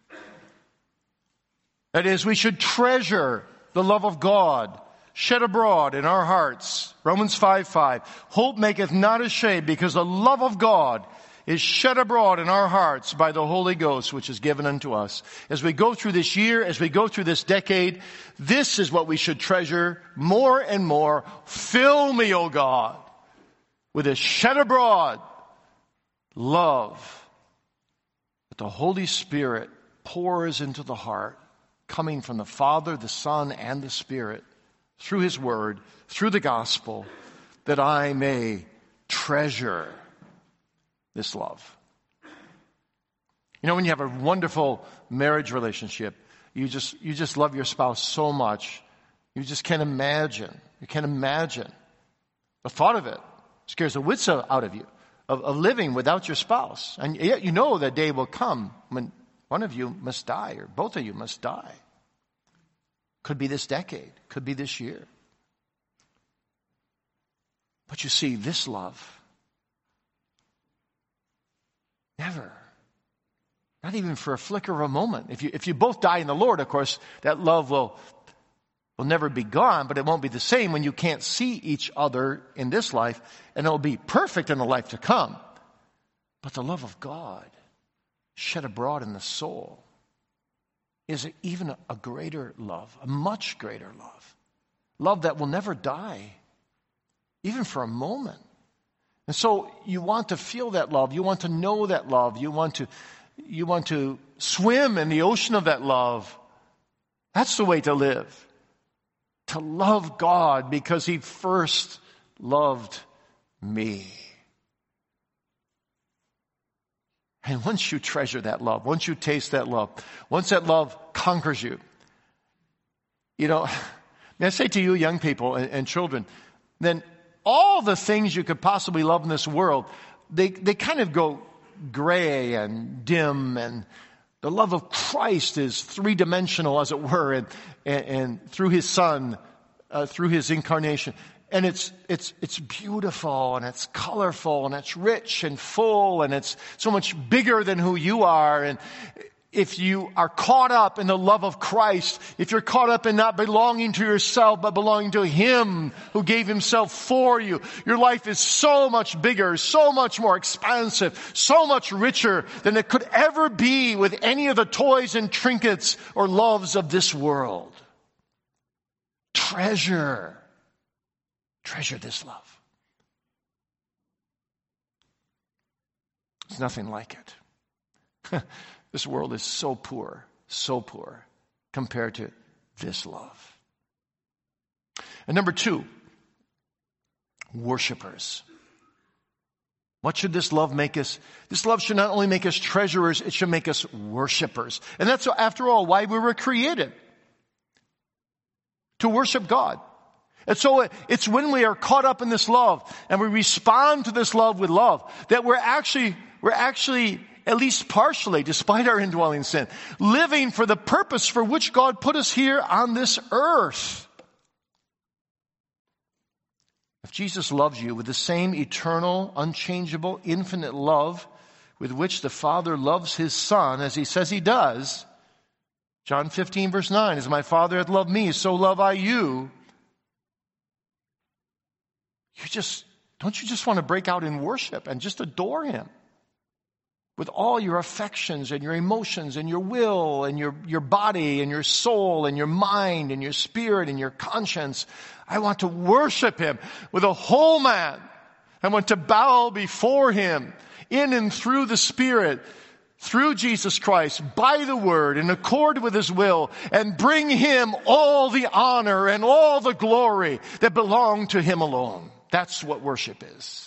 That is, we should treasure the love of God shed abroad in our hearts. Romans five five. Hope maketh not ashamed, because the love of God is shed abroad in our hearts by the Holy Ghost, which is given unto us. As we go through this year, as we go through this decade, this is what we should treasure more and more. Fill me, O God, with a shed abroad love that the Holy Spirit pours into the heart, coming from the Father, the Son, and the Spirit, through His Word, through the gospel, that I may treasure this love. You know, when you have a wonderful marriage relationship, you just, you just love your spouse so much, you just can't imagine, you can't imagine. The thought of it scares the wits out of you, of, of living without your spouse. And yet you know that day will come when one of you must die, or both of you must die. Could be this decade, could be this year. But you see, this love, never, not even for a flicker of a moment. If you, if you both die in the Lord, of course, that love will, will never be gone, but it won't be the same when you can't see each other in this life, and it'll be perfect in the life to come. But the love of God shed abroad in the soul is even a greater love, a much greater love. Love that will never die, even for a moment. And so you want to feel that love. You want to know that love. You want to, you want to swim in the ocean of that love. That's the way to live. To love God because He first loved me. And once you treasure that love, once you taste that love, once that love conquers you, you know, may I say to you young people and, and children, then all the things you could possibly love in this world, they, they kind of go gray and dim, and the love of Christ is three-dimensional, as it were, and, and, and through His Son, uh, through His incarnation. And it's, it's, it's beautiful, and it's colorful, and it's rich and full, and it's so much bigger than who you are. And if you are caught up in the love of Christ, if you're caught up in not belonging to yourself, but belonging to Him who gave Himself for you, your life is so much bigger, so much more expansive, so much richer than it could ever be with any of the toys and trinkets or loves of this world. Treasure. Treasure this love. There's nothing like it. This world is so poor, so poor. compared to this love. And number two, worshipers. What should this love make us? This love should not only make us treasurers, it should make us worshipers. And that's, after all, why we were created. To worship God. And so it's when we are caught up in this love and we respond to this love with love that we're actually, we're actually, at least partially, despite our indwelling sin, living for the purpose for which God put us here on this earth. If Jesus loves you with the same eternal, unchangeable, infinite love with which the Father loves His Son, as He says He does, John fifteen verse nine, as my Father hath loved me, so love I you. You just, don't you just want to break out in worship and just adore Him? With all your affections and your emotions and your will and your, your body and your soul and your mind and your spirit and your conscience. I want to worship Him with a whole man. I want to bow before Him in and through the Spirit, through Jesus Christ, by the Word, in accord with His will, and bring Him all the honor and all the glory that belong to Him alone. That's what worship is.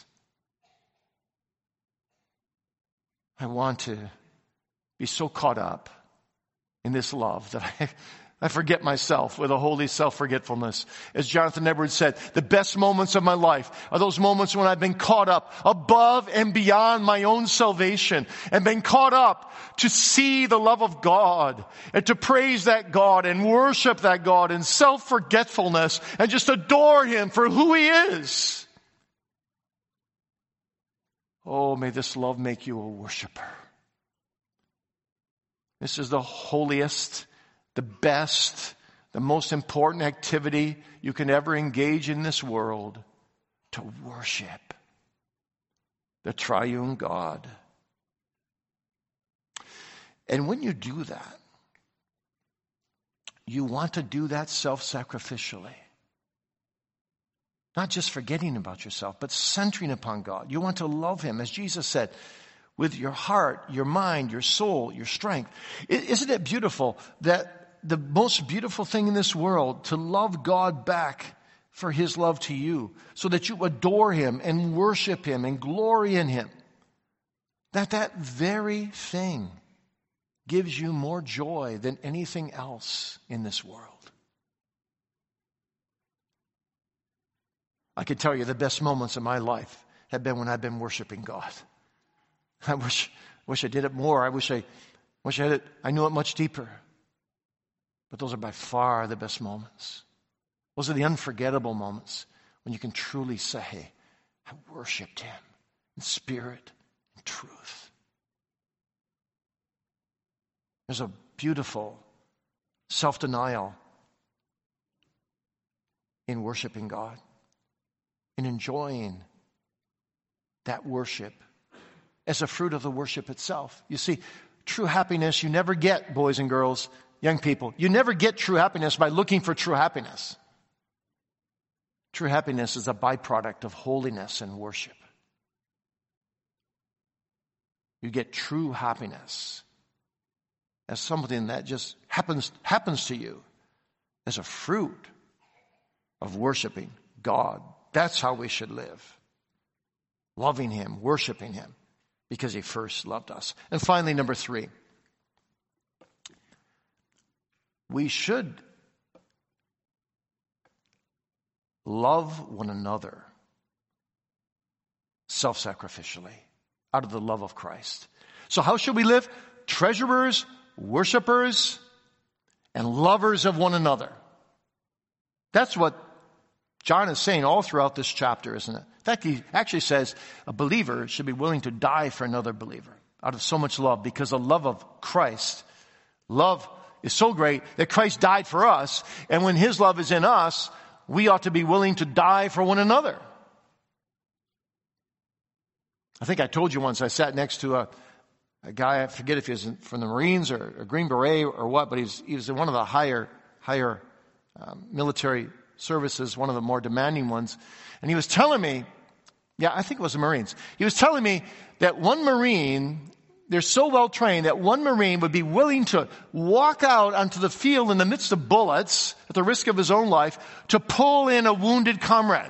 I want to be so caught up in this love that I, I forget myself with a holy self-forgetfulness. As Jonathan Edwards said, the best moments of my life are those moments when I've been caught up above and beyond my own salvation and been caught up to see the love of God and to praise that God and worship that God in self-forgetfulness and just adore Him for who He is. Oh, may this love make you a worshiper. This is the holiest, the best, the most important activity you can ever engage in this world, to worship the triune God. And when you do that, you want to do that self-sacrificially. Not just forgetting about yourself, but centering upon God. You want to love Him, as Jesus said, with your heart, your mind, your soul, your strength. Isn't it beautiful that the most beautiful thing in this world, to love God back for His love to you, so that you adore Him and worship Him and glory in Him, that that very thing gives you more joy than anything else in this world. I can tell you the best moments of my life have been when I've been worshiping God. I wish, wish I did it more. I wish I, wish I had it, I knew it much deeper. But those are by far the best moments. Those are the unforgettable moments when you can truly say, I worshiped Him in spirit and truth. There's a beautiful self-denial in worshiping God, in enjoying that worship as a fruit of the worship itself. You see, true happiness you never get, boys and girls, young people. You never get true happiness by looking for true happiness. True happiness is a byproduct of holiness and worship. You get true happiness as something that just happens, happens to you as a fruit of worshiping God. That's how we should live. Loving Him, worshiping Him, because He first loved us. And finally, number three, we should love one another self-sacrificially out of the love of Christ. So how should we live? Treasurers, worshipers, and lovers of one another. That's what John is saying all throughout this chapter, isn't it? In fact, he actually says a believer should be willing to die for another believer out of so much love, because the love of Christ, love is so great that Christ died for us, and when His love is in us, we ought to be willing to die for one another. I think I told you once, I sat next to a, a guy, I forget if he was from the Marines or a Green Beret or what, but he was, he was in one of the higher, higher um, military services, one of the more demanding ones. And he was telling me, yeah, I think it was the Marines. He was telling me that one Marine they're so well trained that one Marine would be willing to walk out onto the field in the midst of bullets at the risk of his own life to pull in a wounded comrade.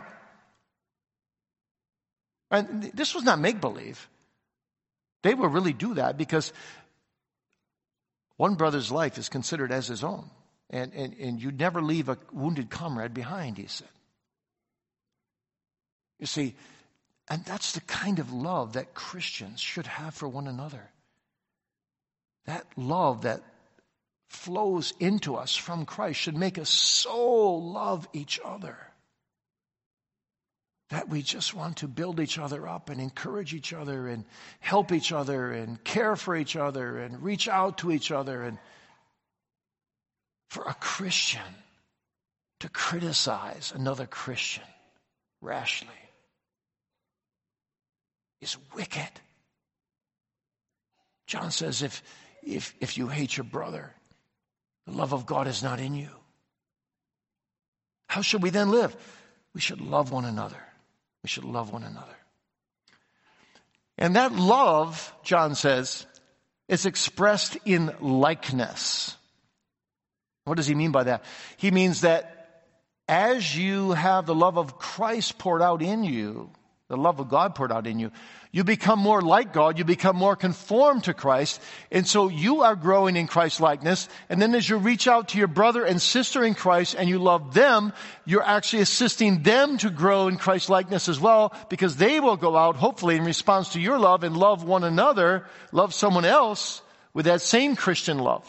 And this was not make-believe. They will really do that because one brother's life is considered as his own. And, and, and you'd never leave a wounded comrade behind, he said. You see, and that's the kind of love that Christians should have for one another. That love that flows into us from Christ should make us so love each other that we just want to build each other up and encourage each other and help each other and care for each other and reach out to each other. And for a Christian to criticize another Christian rashly is wicked. John says if, if, if you hate your brother, the love of God is not in you. How should we then live? We should love one another. We should love one another. And that love, John says, is expressed in likeness. What does he mean by that? He means that as you have the love of Christ poured out in you, the love of God poured out in you, you become more like God, you become more conformed to Christ, and so you are growing in Christ's likeness, and then as you reach out to your brother and sister in Christ and you love them, you're actually assisting them to grow in Christ's likeness as well, because they will go out, hopefully, in response to your love and love one another, love someone else with that same Christian love.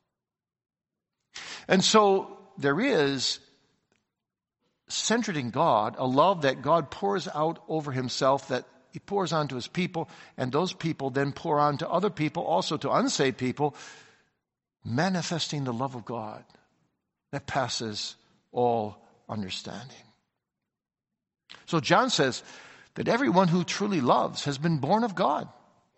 And so there is, centered in God, a love that God pours out over himself, that he pours onto his people, and those people then pour on to other people, also to unsaved people, manifesting the love of God that passes all understanding. So John says that everyone who truly loves has been born of God.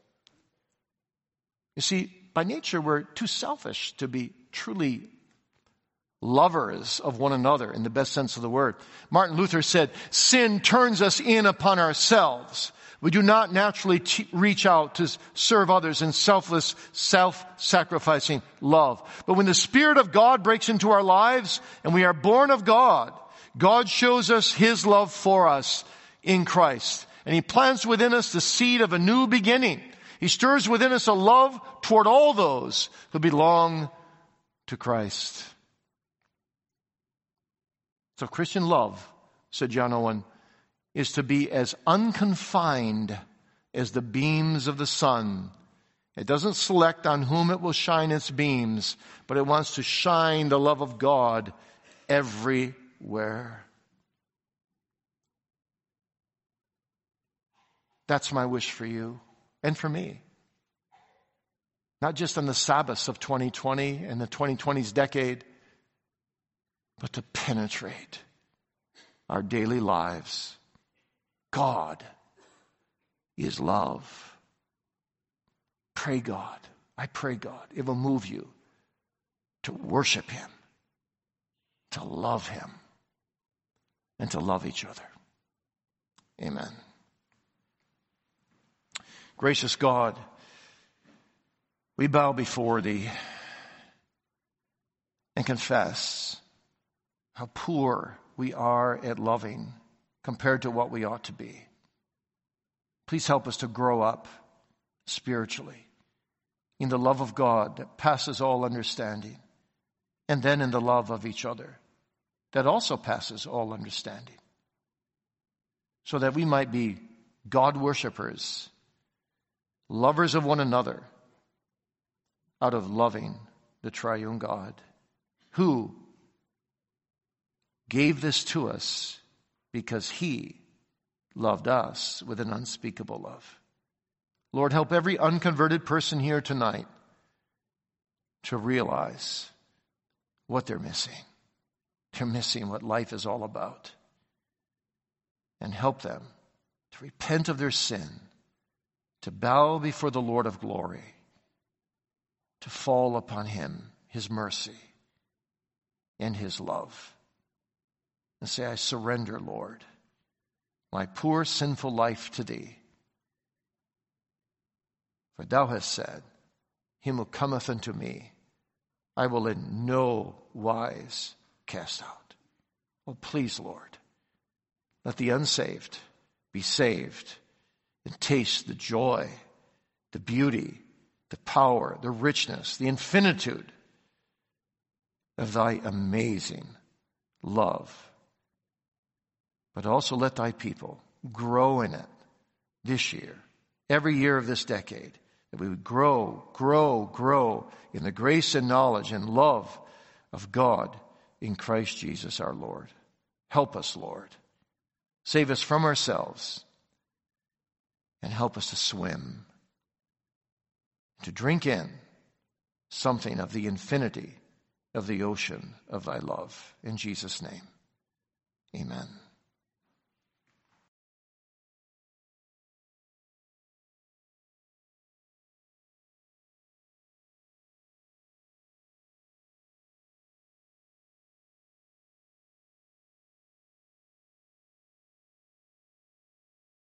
You see, by nature, we're too selfish to be truly lovers of one another in the best sense of the word. Martin Luther said, sin turns us in upon ourselves. We do not naturally t- reach out to serve others in selfless, self-sacrificing love. But when the Spirit of God breaks into our lives and we are born of God, God shows us his love for us in Christ. And he plants within us the seed of a new beginning. He stirs within us a love toward all those who belong to Christ. So Christian love, said John Owen, is to be as unconfined as the beams of the sun. It doesn't select on whom it will shine its beams, but it wants to shine the love of God everywhere. That's my wish for you and for me. Not just on the Sabbaths of twenty twenty and the twenty twenties decade, but to penetrate our daily lives. God is love. Pray God. I pray God it will move you to worship him, to love him, and to love each other. Amen. Gracious God, we bow before thee and confess how poor we are at loving compared to what we ought to be. Please help us to grow up spiritually in the love of God that passes all understanding, and then in the love of each other that also passes all understanding, so that we might be God worshipers, lovers of one another, out of loving the triune God, who gave this to us because he loved us with an unspeakable love. Lord, help every unconverted person here tonight to realize what they're missing. They're missing what life is all about. And help them to repent of their sin, to bow before the Lord of glory, to fall upon him, his mercy, and his love. And say, I surrender, Lord, my poor sinful life to thee. For thou hast said, him who cometh unto me, I will in no wise cast out. Oh, please, Lord, let the unsaved be saved and taste the joy, the beauty, the power, the richness, the infinitude of thy amazing love. But also let thy people grow in it this year, every year of this decade, that we would grow, grow, grow in the grace and knowledge and love of God in Christ Jesus our Lord. Help us, Lord. Save us from ourselves and help us to swim, to drink in something of the infinity of the ocean of thy love. In Jesus' name, amen.